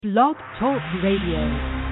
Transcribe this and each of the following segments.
Blog Talk Radio.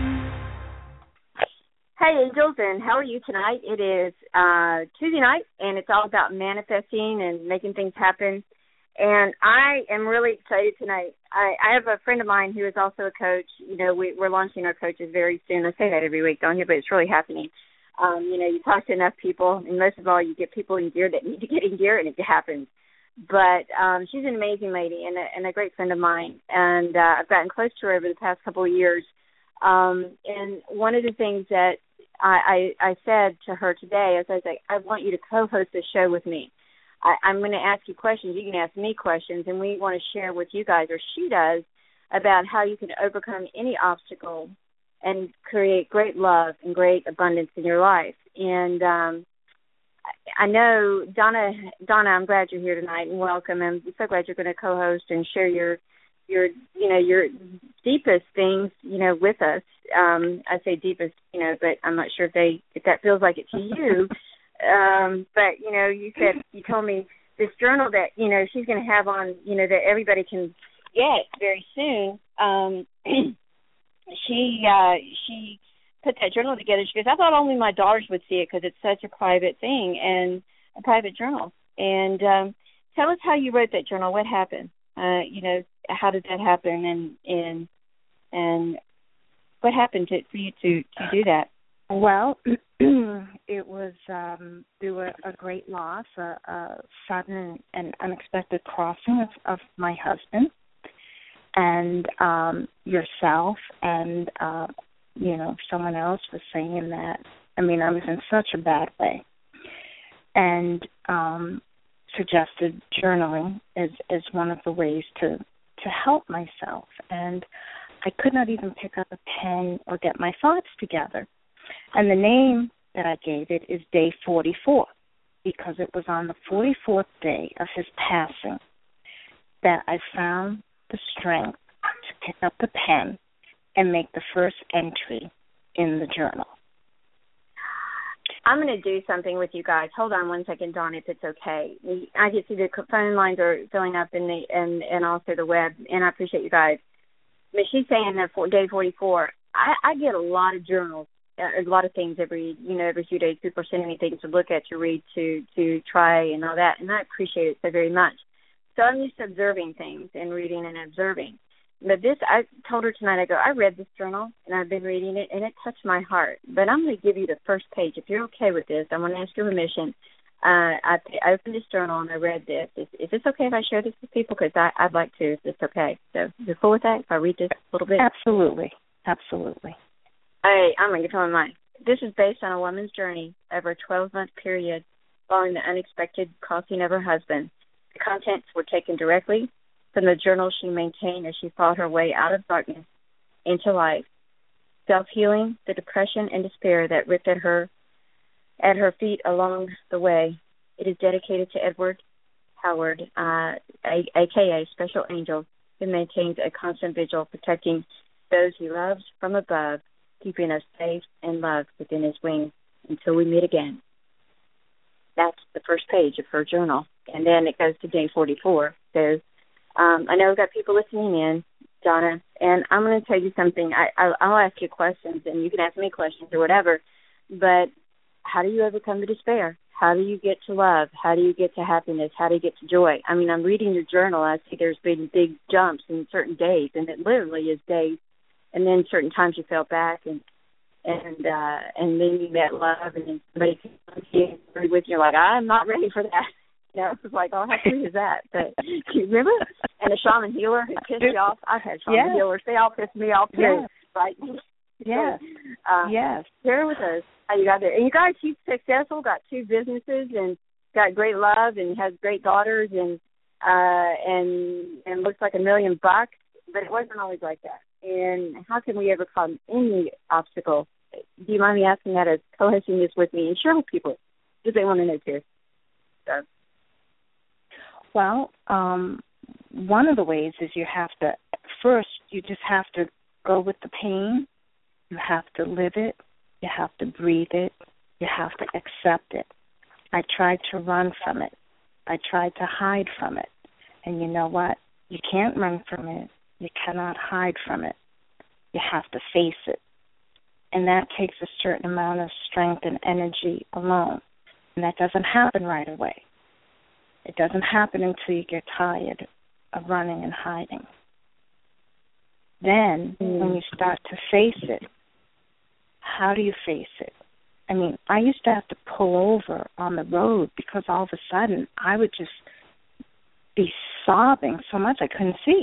Hey, Angels, and how are you tonight? It is Tuesday night, and it's all about manifesting and making things happen. And I am really excited tonight. I have a friend of mine who is also a coach. You know, we're launching our coaches very soon. I say that every week, don't you? But it's really happening. You talk to enough people, and most of all, you get people in gear that need to get in gear, and it happens. But she's an amazing lady and a great friend of mine, and I've gotten close to her over the past couple of years. And one of the things that I said to her today is I was like, I want you to co-host this show with me. I'm going to ask you questions. You can ask me questions, and we want to share with you guys, or she does, about how you can overcome any obstacle and create great love and great abundance in your life. And I know, Donna, I'm glad you're here tonight, and welcome. I'm so glad you're going to co-host and share your deepest things, with us. I say deepest, but I'm not sure if that feels like it to you. But you told me this journal that, she's going to have on, that everybody can get very soon. She put that journal together. She goes, I thought only my daughters would see it because it's such a private thing and a private journal. And tell us how you wrote that journal. What happened? How did that happen? And what happened for you to do that? Well, it was through a great loss, a sudden and unexpected crossing of my husband and yourself and someone else was saying that. I mean, I was in such a bad way, and suggested journaling as one of the ways to help myself. And I could not even pick up a pen or get my thoughts together. And the name that I gave it is Day 44, because it was on the 44th day of his passing that I found the strength to pick up the pen and make the first entry in the journal. I'm going to do something with you guys. Hold on one second, Dawn, if it's okay. I can see the phone lines are filling up and also the web, and I appreciate you guys. I mean, she's saying that for Day 44, I get a lot of journals, a lot of things every few days. People are sending me things to look at, to read, to try, and all that, and I appreciate it so very much. So I'm used to observing things and reading and observing. But this, I told her tonight, I read this journal, and I've been reading it, and it touched my heart. But I'm going to give you the first page. If you're okay with this, I'm going to ask your permission. I opened this journal, and I read this. Is this okay if I share this with people? Because I'd like to, if it's okay. So you're cool with that, if I read this a little bit? Absolutely. Absolutely. I'm going to tell you mine. This is based on a woman's journey over a 12-month period following the unexpected crossing of her husband. The contents were taken directly from the journal she maintained as she fought her way out of darkness into light. Self-healing, the depression and despair that ripped at her feet along the way. It is dedicated to Edward Howard, a.k.a. Special Angel, who maintains a constant vigil, protecting those he loves from above, keeping us safe and loved within his wings until we meet again. That's the first page of her journal. And then it goes to Day 44. So I know we've got people listening in, Donna, and I'm going to tell you something. I'll ask you questions, and you can ask me questions or whatever, but how do you overcome the despair? How do you get to love? How do you get to happiness? How do you get to joy? I mean, I'm reading your journal. I see there's been big jumps in certain days, and it literally is days, and then certain times you fell back, and then you met love, and then somebody came with you, and you're like, I'm not ready for that. It's like, how sweet is that? But do you remember? And the shaman healer who pissed you off. I've had shaman healers. They all pissed me off too, right? Yes. Yes. Share with us how you got there. And you guys, she's successful, got 2 businesses, and got great love, and has great daughters, and looks like $1 million. But it wasn't always like that. And how can we overcome any obstacle? Do you mind me asking that as co-hosting this with me? And share with people, because they want to know too. So. Well, one of the ways is you just have to go with the pain. You have to live it. You have to breathe it. You have to accept it. I tried to run from it. I tried to hide from it. And you know what? You can't run from it. You cannot hide from it. you have to face it. And that takes a certain amount of strength and energy alone. And that doesn't happen right away. It doesn't happen until you get tired of running and hiding. Then, when you start to face it, how do you face it? I mean, I used to have to pull over on the road because all of a sudden I would just be sobbing so much I couldn't see.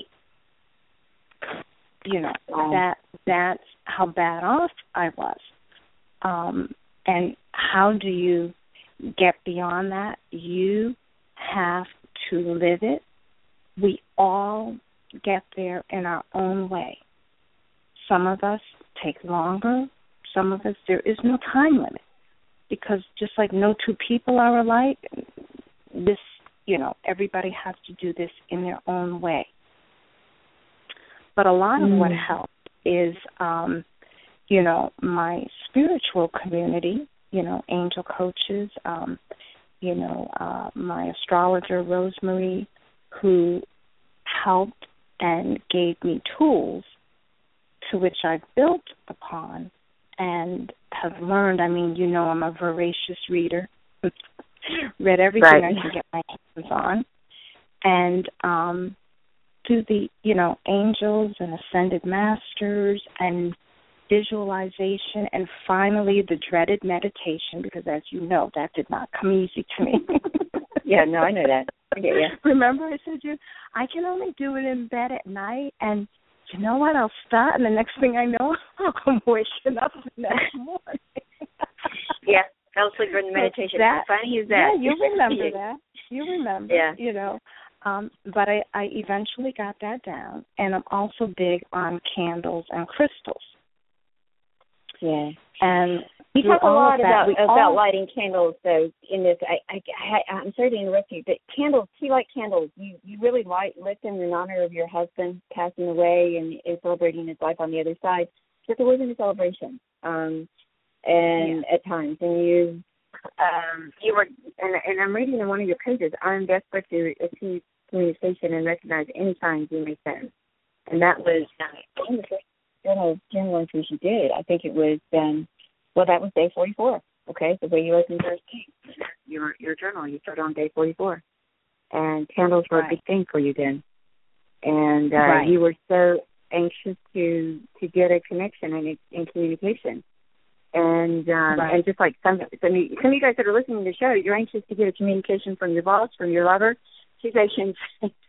You know, that's how bad off I was. And how do you get beyond that? You have to live it. We all get there in our own way. Some of us take longer. Some of us, there is no time limit. Because just like no two people are alike, this, you know, everybody has to do this in their own way. But a lot of what helps is, you know, my spiritual community, you know, angel coaches, you know, my astrologer, Rosemary, who helped and gave me tools to which I've built upon and have learned. I mean, you know, I'm a voracious reader. Read everything I can get my hands on. And through the, you know, angels and ascended masters and visualization, and finally the dreaded meditation, because as you know, that did not come easy to me. Yeah, no, I know that. I get you. Remember I said to you, I can only do it in bed at night, and you know what, I'll start, and the next thing I know, I'm waking up the next morning. Yeah, fell asleep during the meditation. How funny is that? Yeah, you remember that. You remember, you know. But I eventually got that down, and I'm also big on candles and crystals. Yeah. And we talk a lot about lighting candles, though, in this. I'm sorry to interrupt you, but candles, tea light candles, you really lit them in honor of your husband passing away and celebrating his life on the other side. But there wasn't a celebration, at times. And you were, and I'm reading in one of your pages, I'm desperate to achieve communication and recognize any signs you may send. And that was one of the first journal entries you did. I think it was, that was day 44, okay? The way you opened your journal, you started on day 44. And candles were a big thing for you then. And you were so anxious to get a connection and communication. And just like some of you guys that are listening to the show, you're anxious to get a communication from your boss, from your lover. She's anxious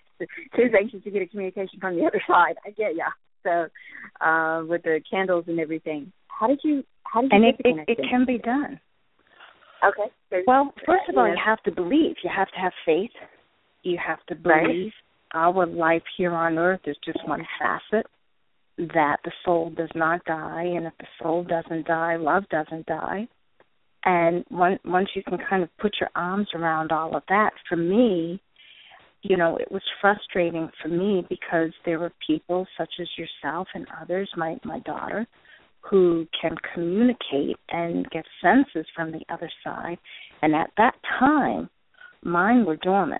to get a communication from the other side. I get ya. So with the candles and everything, how did you get the connection? It can be done. Okay. Well, first of all, you have to believe. You have to have faith. You have to believe. Our life here on earth is just one facet, that the soul does not die, and if the soul doesn't die, love doesn't die. And once you can kind of put your arms around all of that, for me, you know, it was frustrating for me because there were people such as yourself and others, my daughter, who can communicate and get senses from the other side. And at that time, mine were dormant.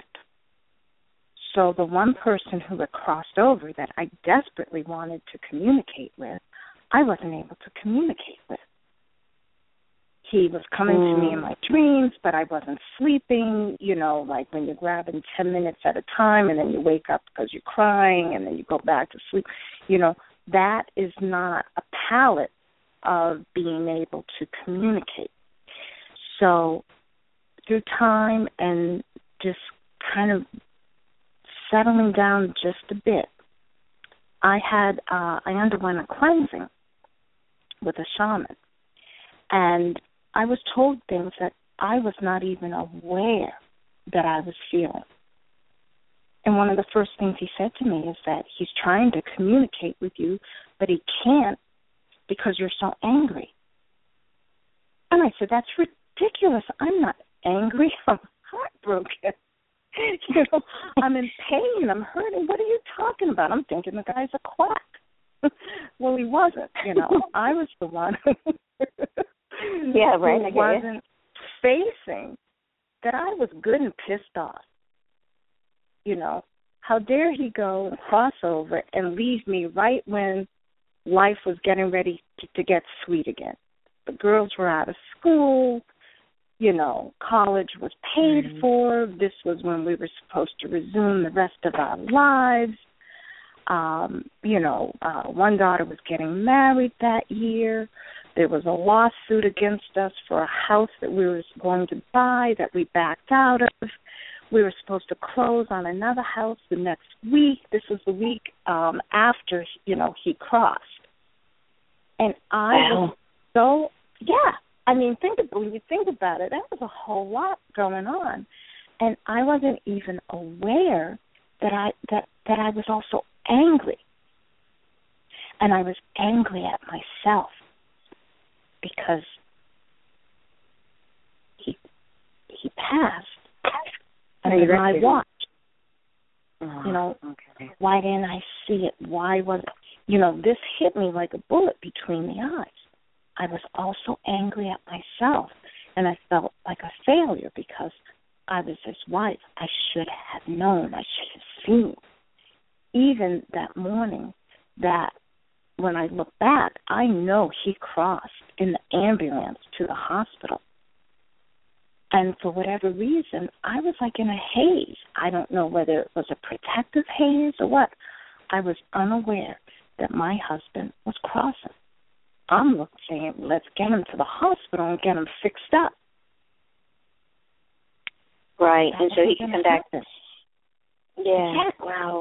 So the one person who had crossed over that I desperately wanted to communicate with, I wasn't able to communicate with. He was coming to me in my dreams, but I wasn't sleeping, you know, like when you're grabbing 10 minutes at a time and then you wake up because you're crying and then you go back to sleep. You know, that is not a palette of being able to communicate. So through time and just kind of settling down just a bit, I underwent a cleansing with a shaman. And I was told things that I was not even aware that I was feeling. And one of the first things he said to me is that he's trying to communicate with you, but he can't because you're so angry. And I said, that's ridiculous. I'm not angry. I'm heartbroken. You know, I'm in pain. I'm hurting. What are you talking about? I'm thinking the guy's a quack. Well, he wasn't. You know, I was the one who wasn't facing that I was good and pissed off. You know, how dare he go and cross over and leave me right when life was getting ready to get sweet again. The girls were out of school. You know, college was paid for. This was when we were supposed to resume the rest of our lives. One daughter was getting married that year. There was a lawsuit against us for a house that we were going to buy that we backed out of. We were supposed to close on another house the next week. This was the week after, he crossed. And I was so, I mean, when you think about it, that was a whole lot going on. And I wasn't even aware that I was also angry. And I was angry at myself because he passed. And I watched. Okay. Why didn't I see it? Why was it? This hit me like a bullet between the eyes. I was also angry at myself, and I felt like a failure because I was his wife. I should have known. I should have seen. Even that morning, that when I look back, I know he crossed in the ambulance to the hospital. And for whatever reason, I was like in a haze. I don't know whether it was a protective haze or what. I was unaware that my husband was crossing. I'm saying, let's get him to the hospital and get him fixed up. Right, and so he can come back. Yeah. Wow.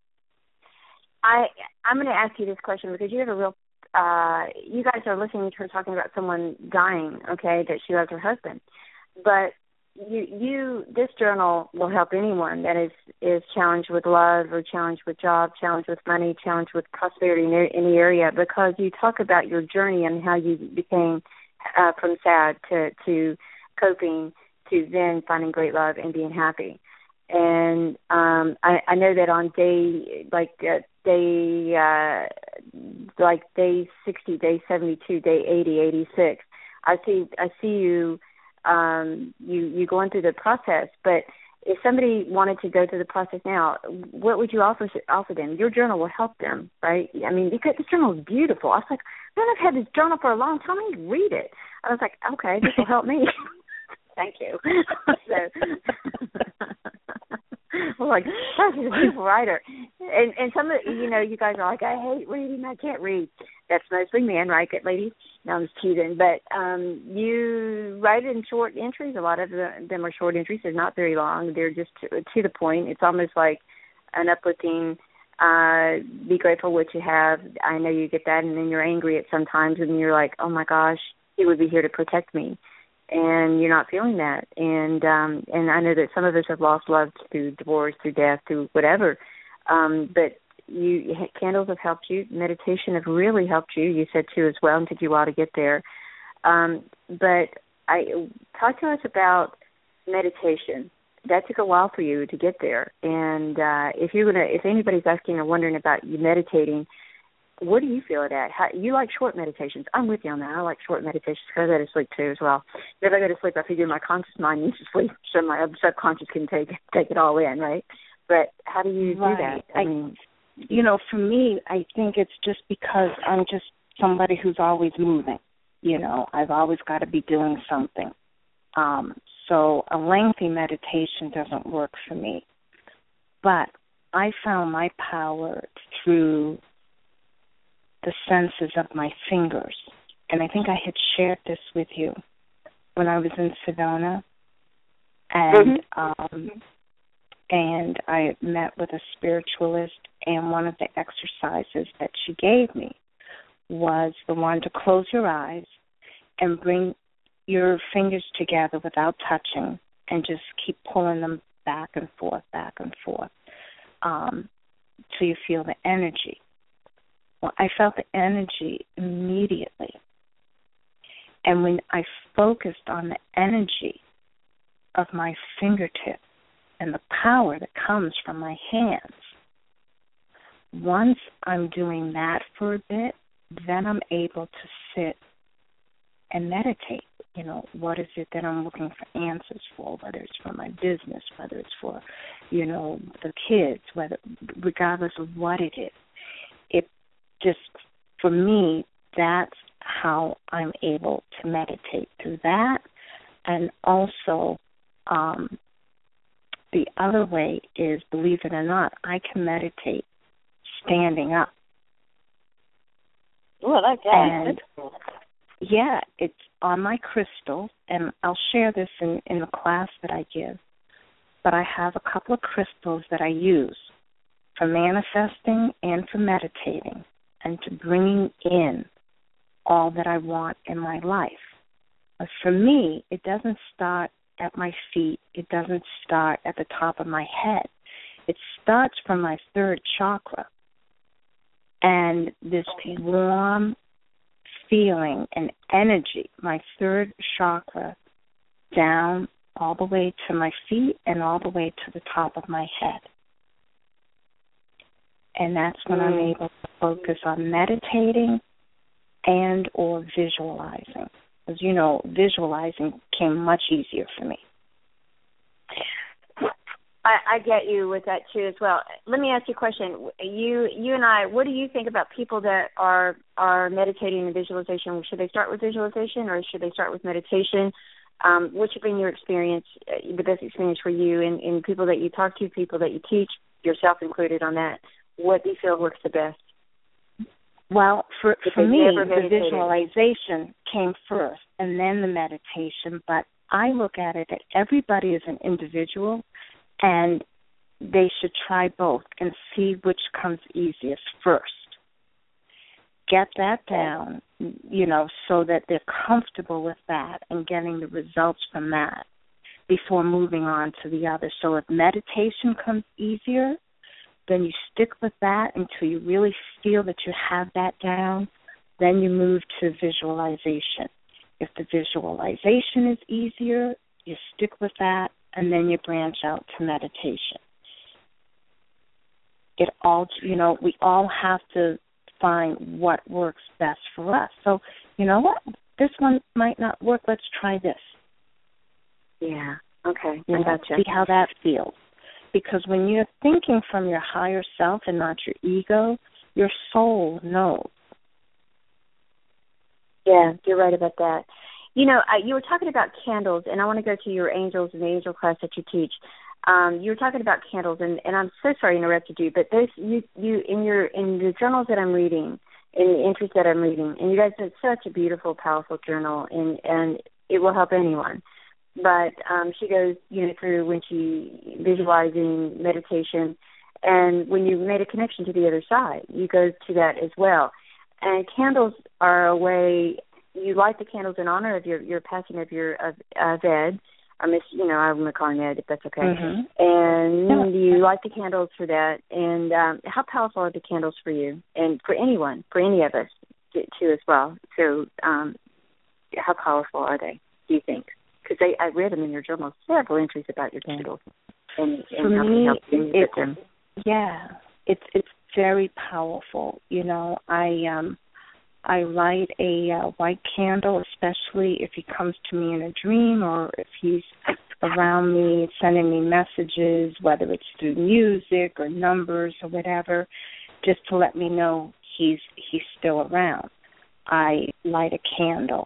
I'm going to ask you this question because you have a real, you guys are listening to her talking about someone dying, okay, that she loves her husband. But this journal will help anyone that is challenged with love or challenged with job, challenged with money, challenged with prosperity in any area, because you talk about your journey and how you became from sad to coping to then finding great love and being happy. And I know that on day 60, day 72, day 80, 86, I see you. You going through the process, but if somebody wanted to go through the process now, what would you offer them? Your journal will help them, right? I mean, because this journal is beautiful. I was like, man, I've had this journal for a long time. I need to read it. I was like, okay, this will help me. Thank you. I'm like, gosh, she's a beautiful writer. And some of you guys are like, I hate reading. I can't read. That's mostly men, right, ladies? No, I'm just teasing. But you write it in short entries. A lot of them are short entries. They're not very long. They're just to the point. It's almost like an uplifting, be grateful for what you have. I know you get that, and then you're angry at sometimes, and you're like, oh, my gosh, he would be here to protect me. And you're not feeling that. And I know that some of us have lost love through divorce, through death, through whatever. But candles have helped you. Meditation have really helped you. You said too as well, and took you a while to get there. But talk to us about meditation. That took a while for you to get there. And if anybody's asking or wondering about you meditating, what do you feel it at? You like short meditations. I'm with you on that. I like short meditations because I go to sleep too as well. If I go to sleep, I figure my conscious mind needs to sleep so my subconscious can take it all in, right? But how do you do that? I mean, for me, I think it's just because I'm just somebody who's always moving. I've always got to be doing something. So a lengthy meditation doesn't work for me. But I found my power through the senses of my fingers. And I think I had shared this with you when I was in Sedona. And and I met with a spiritualist, and one of the exercises that she gave me was the one to close your eyes and bring your fingers together without touching and just keep pulling them back and forth, till you feel the energy. Well, I felt the energy immediately. And when I focused on the energy of my fingertips and the power that comes from my hands, once I'm doing that for a bit, then I'm able to sit and meditate. What is it that I'm looking for answers for, whether it's for my business, whether it's for, the kids, regardless of what it is. It just for me, that's how I'm able to meditate, through that. And also, the other way is, believe it or not, I can meditate standing up. Oh, I like that. And that's cool. yeah, it's on my crystal, and I'll share this in the class that I give. But I have a couple of crystals that I use for manifesting and for meditating and to bringing in all that I want in my life. But for me, it doesn't start at my feet. It doesn't start at the top of my head. It starts from my third chakra. And this warm feeling and energy, my third chakra, down all the way to my feet and all the way to the top of my head. And that's when I'm able to focus on meditating and or visualizing. As you know, visualizing came much easier for me. I get you with that too as well. Let me ask you a question. You and I, what do you think about people that are meditating and visualization? Should they start with visualization or should they start with meditation? What's been your experience, the best experience for you and people that you talk to, people that you teach, yourself included on that? What do you feel works the best? Well, for me, the visualization came first and then the meditation, but I look at it that everybody is an individual and they should try both and see which comes easiest first. Get that down, so that they're comfortable with that and getting the results from that before moving on to the other. So if meditation comes easier, then you stick with that until you really feel that you have that down. Then you move to visualization. If the visualization is easier, you stick with that, and then you branch out to meditation. It all, we all have to find what works best for us. So, you know what? This one might not work. Let's try this. Yeah. Okay. I gotcha. See how that feels. Because when you're thinking from your higher self and not your ego, your soul knows. Yeah, you're right about that. You were talking about candles, and I want to go to your angels and the angel class that you teach. You were talking about candles, and I'm so sorry I interrupted you, but this you in the journals that I'm reading, in the entries that I'm reading, and you guys did such a beautiful, powerful journal, and it will help anyone. But she goes, through when she visualizing meditation, and when you made a connection to the other side, you go to that as well. And candles are a way. You light the candles in honor of your passing of Ed. I'm going to call him Ed if that's okay. Mm-hmm. And you light the candles for that. And how powerful are the candles for you and for anyone, for any of us too as well? So how powerful are they, do you think? Because I read them in your journal, several entries about your candles and how they help you with them. Yeah, it's very powerful. I light a white candle, especially if he comes to me in a dream or if he's around me sending me messages, whether it's through music or numbers or whatever, just to let me know he's still around. I light a candle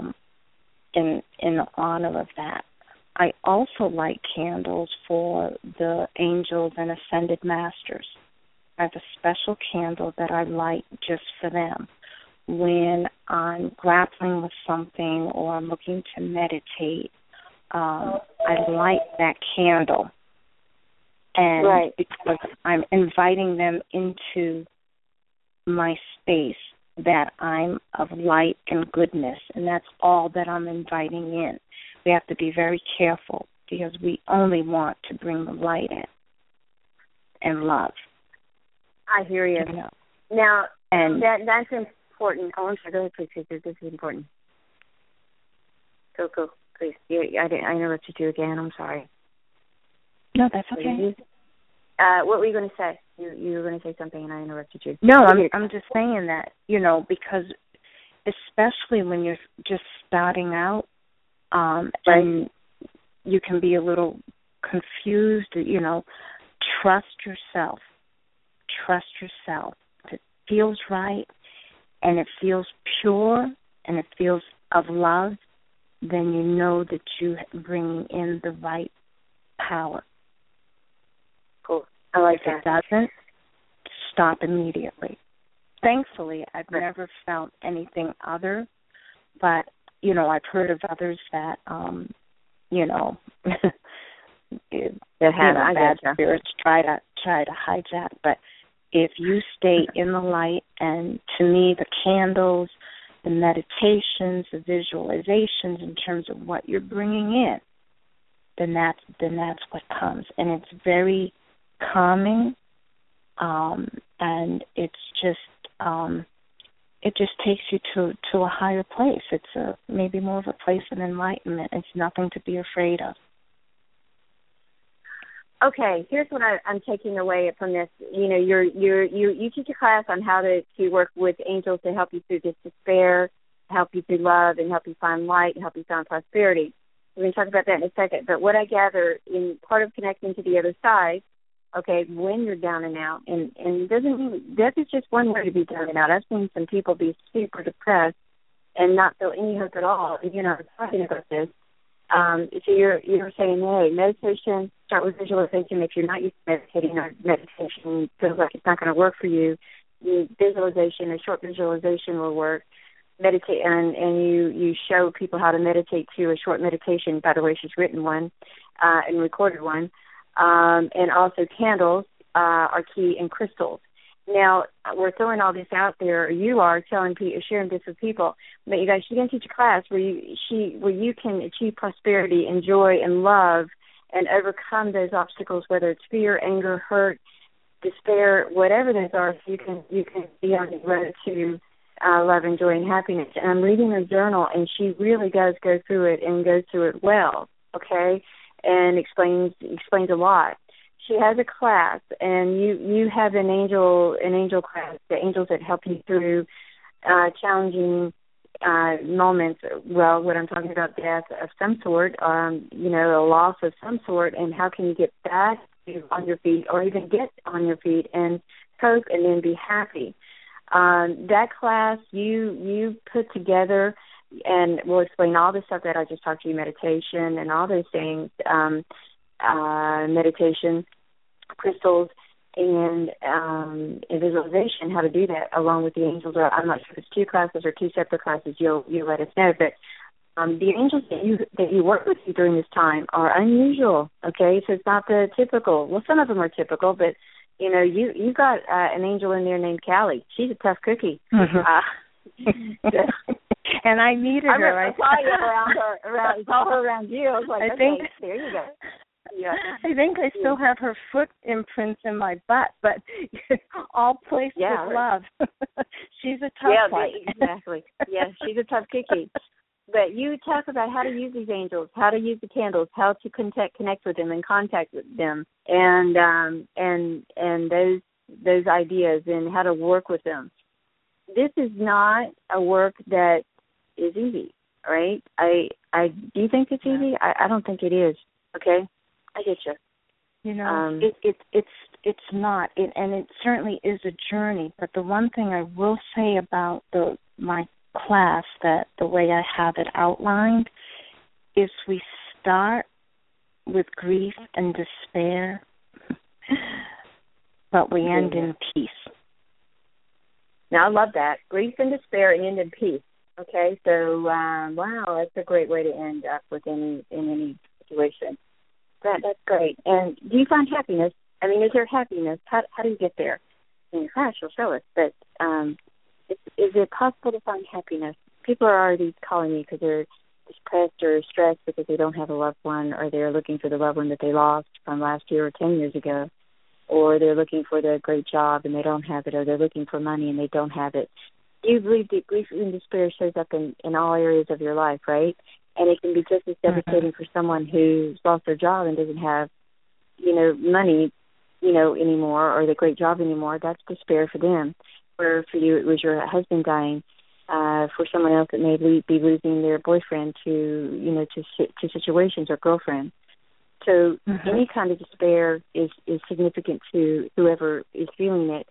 in honor of that. I also light candles for the angels and ascended masters. I have a special candle that I light just for them. When I'm grappling with something or I'm looking to meditate, I light that candle. And right. Because I'm inviting them into my space, that I'm of light and goodness, and that's all that I'm inviting in. We have to be very careful because we only want to bring the light in and love. I hear you. Now, and that's important. Oh, I'm sorry. Go ahead, please. This is important. Go, please. I interrupted you again. I'm sorry. No, that's okay. What were you going to say? You were going to say something, and I interrupted you. No, I'm just saying that, because especially when you're just starting out, and you can be a little confused, trust yourself. Trust yourself. If it feels right, and it feels pure and it feels of love, then you know that you're bringing in the right power. Cool. I like that. If it doesn't, stop immediately. Thankfully, I've never felt anything other, but, you know, I've heard of others that, you know, bad spirits try to hijack. But if you stay in the light, and to me, the candles, the meditations, the visualizations in terms of what you're bringing in, then that's what comes, and it's very calming, and it's just it just takes you to a higher place. It's maybe more of a place of enlightenment. It's nothing to be afraid of. Okay, here's what I'm taking away from this. You know, you teach a class on how to work with angels to help you through this despair, help you through love, and help you find light, and help you find prosperity. We're going to talk about that in a second. But what I gather in part of connecting to the other side, okay, when you're down and out, and doesn't mean that is just one way to be down and out. I've seen some people be super depressed and not feel any hope at all. And, you know, I was talking about this. So you're saying, hey, meditation, start with visualization. If you're not used to meditating, or meditation feels like it's not going to work for you, visualization, a short visualization will work. Meditate, and you show people how to meditate to a short meditation. By the way, she's written one and recorded one. And also candles are key, and crystals. Now, we're throwing all this out there. You are sharing this with people. But you guys, she's going to teach a class where you can achieve prosperity and joy and love and overcome those obstacles, whether it's fear, anger, hurt, despair, whatever those are. So you can be on the road to love and joy and happiness. And I'm reading her journal, and she really does go through it, and goes through it well, okay, and explains a lot. She has a class, and you have an angel class, the angels that help you through challenging moments. Well, what I'm talking about, death of some sort, you know, a loss of some sort, and how can you get back on your feet, or even get on your feet and cope and then be happy. That class you put together, and we'll explain all the stuff that I just talked to you, meditation and all those things, meditation, crystals, and visualization, how to do that along with the angels. I'm not sure if it's two classes or two separate classes. You'll let us know. But the angels that you work with during this time are unusual, okay? So it's not the typical. Well, some of them are typical, but you know, you got an angel in there named Callie. She's a tough cookie. Mm-hmm. And I needed her. I saw you saw her around you. I was like, okay, there you go. Yeah. I think I still have her foot imprints in my butt, but all placed with love. She's a tough one. Exactly. Yeah, she's a tough cookie. But you talk about how to use these angels, how to use the candles, how to connect with them and contact with them, and those ideas, and how to work with them. This is not a work that is easy, right? Do you think it's easy? I don't think it is. Okay, I get you. You know, it's not, and it certainly is a journey. But the one thing I will say about my class, that the way I have it outlined, is we start with grief and despair, but we end in peace. Now, I love that. Grief and despair and end in peace. Okay, so, wow, that's a great way to end up with in any situation. That's great. And do you find happiness? I mean, is there happiness? How do you get there? In your class, you'll show us. But is it possible to find happiness? People are already calling me because they're depressed or stressed because they don't have a loved one, or they're looking for the loved one that they lost from last year or 10 years ago, or they're looking for the great job and they don't have it, or they're looking for money and they don't have it. You believe that grief and despair shows up in all areas of your life, right? And it can be just as devastating for someone who's lost their job and doesn't have, money, anymore, or the great job anymore. That's despair for them. Where for you it was your husband dying. For someone else, it may be losing their boyfriend to situations, or girlfriend. So any kind of despair is significant to whoever is feeling it.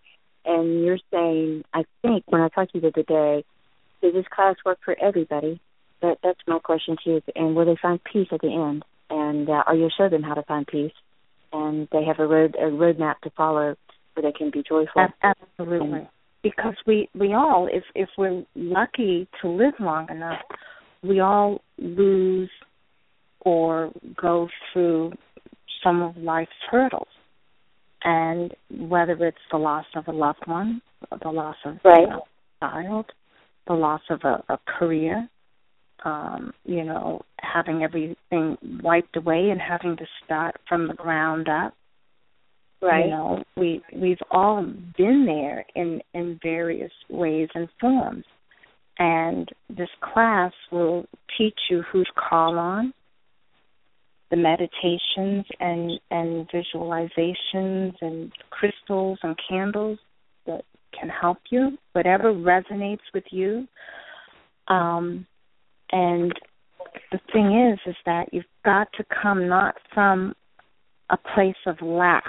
And you're saying, I think, when I talked to you the other day, does this class work for everybody? That's my question to you. And will they find peace at the end? And or you'll show them how to find peace, and they have a roadmap to follow where they can be joyful. Absolutely. Because we all, if we're lucky to live long enough, we all lose or go through some of life's hurdles. And whether it's the loss of a loved one, the loss of a child, the loss of a career, having everything wiped away and having to start from the ground up. Right. We've all been there in various ways and forms. And this class will teach you who to call on, the meditations and visualizations and crystals and candles that can help you, whatever resonates with you. And the thing is that you've got to come not from a place of lack.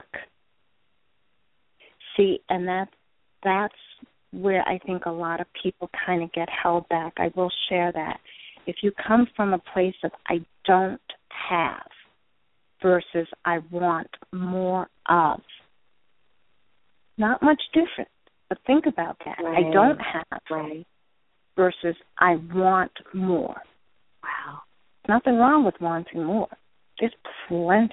See, and that's where I think a lot of people kind of get held back. I will share that. If you come from a place of I don't have versus I want more of, not much different. But think about that. Right. I don't have versus I want more. Wow. Nothing wrong with wanting more. There's plenty.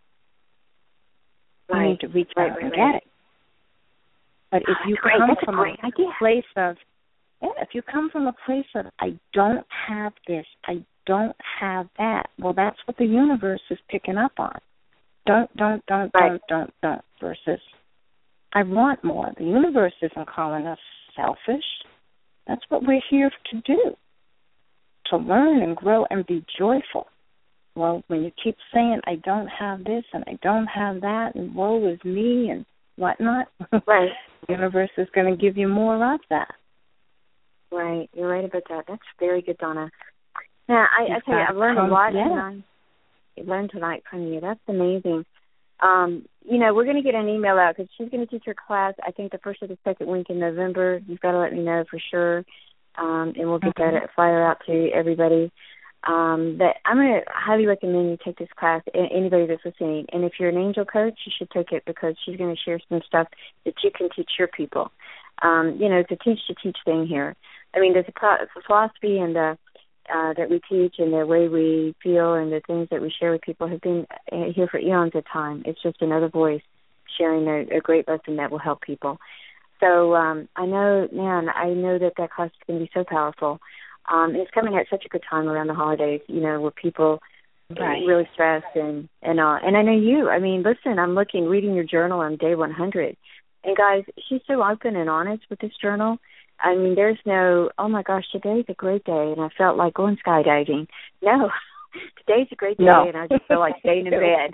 You need to reach out and get it. But if you come from a place of, if you come from a place of I don't have this, I don't have that, well, that's what the universe is picking up on. Don't versus I want more. The universe isn't calling us selfish. That's what we're here to do, to learn and grow and be joyful. Well, when you keep saying I don't have this and I don't have that and woe is me and whatnot, the universe is going to give you more of that. Right. You're right about that. That's very good, Donna. Now, I tell you, I've learned a lot tonight. I learned tonight from you. That's amazing. We're going to get an email out because she's going to teach her class, I think, the first or the second week in November. You've got to let me know for sure, and we'll get that flyer out to everybody. But I'm going to highly recommend you take this class, anybody that's listening. And if you're an angel coach, you should take it because she's going to share some stuff that you can teach your people. It's a teach thing here. I mean, there's a philosophy and that we teach and the way we feel and the things that we share with people have been here for eons of time. It's just another voice sharing a great lesson that will help people. So I know that class is going to be so powerful. It's coming at such a good time around the holidays, where people really stressed and all. And I know you. I mean, listen, I'm reading your journal on day 100. And, guys, she's so open and honest with this journal. I mean, there's no, oh, my gosh, today's a great day, and I felt like going skydiving. No, today's a great day, and I just feel like staying in bed,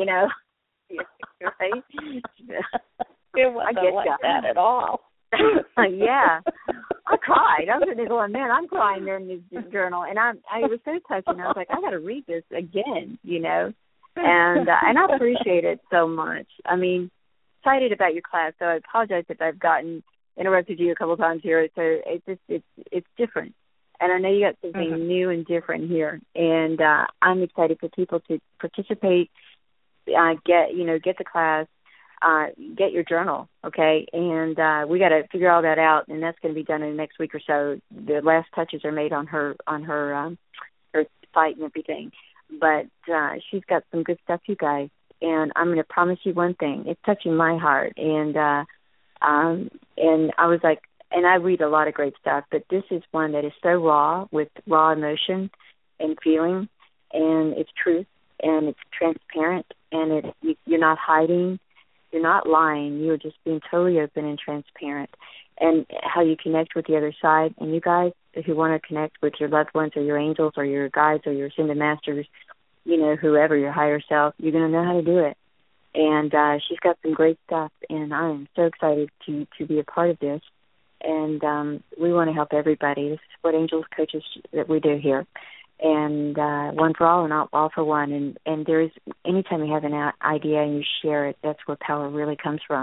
right? It wasn't like that at all. Yeah. I cried. I was sitting there going, man, I'm crying there in this journal. And I was so touching. I was like, I got to read this again, And I appreciate it so much. I mean, excited about your class, so I apologize if I've interrupted you a couple times here. So it's different. And I know you got something new and different here. And I'm excited for people to participate, get the class, get your journal, okay? And we got to figure all that out, and that's going to be done in the next week or so. The last touches are made on her site and everything. But she's got some good stuff, you guys. And I'm going to promise you one thing. It's touching my heart. And I was like, and I read a lot of great stuff, but this is one that is so raw, with raw emotion and feeling, and it's truth, and it's transparent, and you're not hiding. You're not lying. You're just being totally open and transparent. And how you connect with the other side. And you guys who want to connect with your loved ones or your angels or your guides or your ascended masters, whoever, your higher self, you're going to know how to do it. And she's got some great stuff, and I'm so excited to be a part of this. And we want to help everybody. This is what Angels Coaches that we do here. And one for all and all for one. And there is, anytime you have an idea and you share it, that's where power really comes from.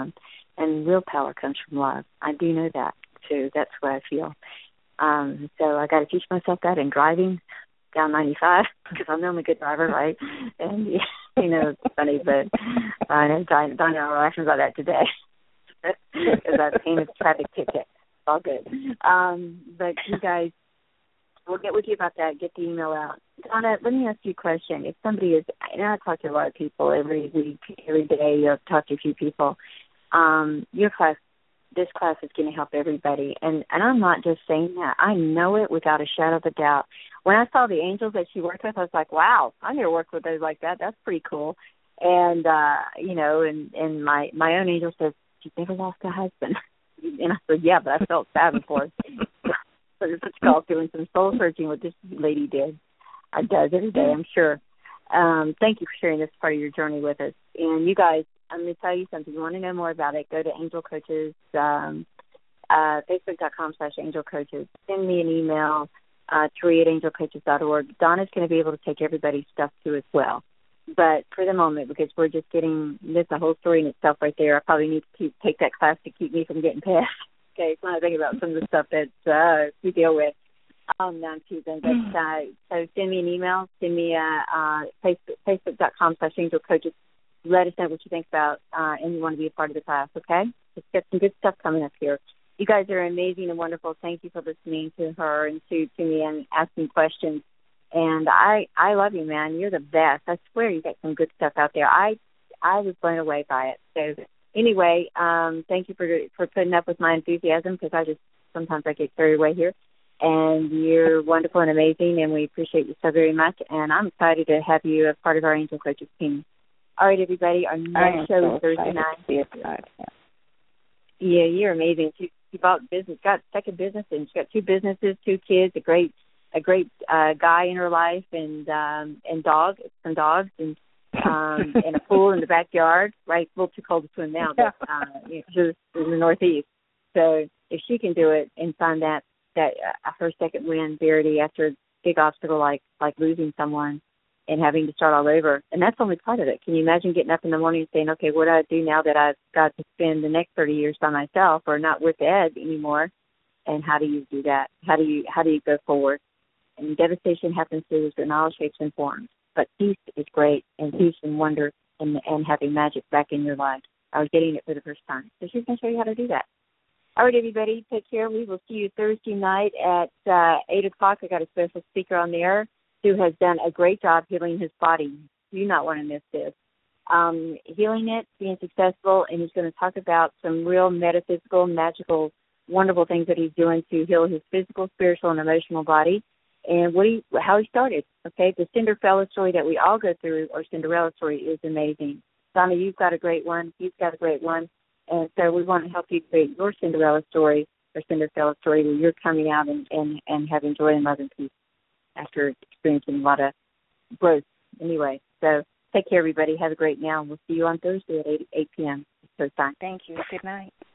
and real power comes from love. I do know that, too. That's what I feel. So I got to teach myself that in driving down 95, because I know I'm a good driver, right? And, it's funny, but I know Don and I were laughing about that today because I painted a traffic ticket. It's all good. But you guys, we'll get with you about that, get the email out. Donna, let me ask you a question. If somebody is, and I talk to a lot of people every week, every day, I've talked to a few people, this class is going to help everybody. And I'm not just saying that. I know it without a shadow of a doubt. When I saw the angels that she worked with, I was like, wow, I never worked with those like that. That's pretty cool. And, and my own angel says, she's never lost a husband. And I said, yeah, but I felt sad for her. So it's called doing some soul searching, what this lady did. I does every day, I'm sure. Thank you for sharing this part of your journey with us. And you guys, I'm going to tell you something. You want to know more about it, go to Angel Coaches, Facebook.com/Angel Coaches. Send me an email, Turi@angelcoaches.org. Donna's going to be able to take everybody's stuff too as well. But for the moment, because we're just getting, this a whole story in itself right there, I probably need to take that class to keep me from getting past. Okay, so I think about some of the stuff that we deal with. Now I'm choosing. But, so send me an email, send me Facebook.com/Angel Coaches. Let us know what you think about and you want to be a part of the class, okay? It's got some good stuff coming up here. You guys are amazing and wonderful. Thank you for listening to her and to me and asking questions. And I love you, man. You're the best. I swear you got some good stuff out there. I was blown away by it. So anyway, thank you for putting up with my enthusiasm, because sometimes I get carried away here. And you're wonderful and amazing, and we appreciate you so very much. And I'm excited to have you as part of our Angel Coaches team. All right, everybody, our next show is Thursday night. Yeah, you're amazing. She bought business, got second business, and she got 2 businesses, 2 kids, a great guy in her life, and some dogs, and and a pool in the backyard. Right, it's a little too cold to swim now, but she's in the Northeast. So if she can do it and find that her second win, Verity, after a big obstacle like losing someone and having to start all over, and that's only part of it. Can you imagine getting up in the morning and saying, okay, what do I do now that I've got to spend the next 30 years by myself or not with Ed anymore? And how do you do that? How do you go forward? And devastation happens through in all shapes and forms. But peace is great, and peace and wonder and having magic back in your life. I was getting it for the first time. So she's going to show you how to do that. All right, everybody, take care. We will see you Thursday night at 8 o'clock. I got a special speaker on the air who has done a great job healing his body. You do not want to miss this. Healing it, being successful, and he's going to talk about some real metaphysical, magical, wonderful things that he's doing to heal his physical, spiritual, and emotional body, and how he started. Okay, the Cinderella story that we all go through, or Cinderella story, is amazing. Donna, you've got a great one. You've got a great one. And so we want to help you create your Cinderella story, or Cinderella story, where you're coming out and having joy and love and peace after experiencing a lot of growth. Anyway, so take care, everybody. Have a great now, and we'll see you on Thursday at 8 p.m. Eastern time. Thank you. Good night.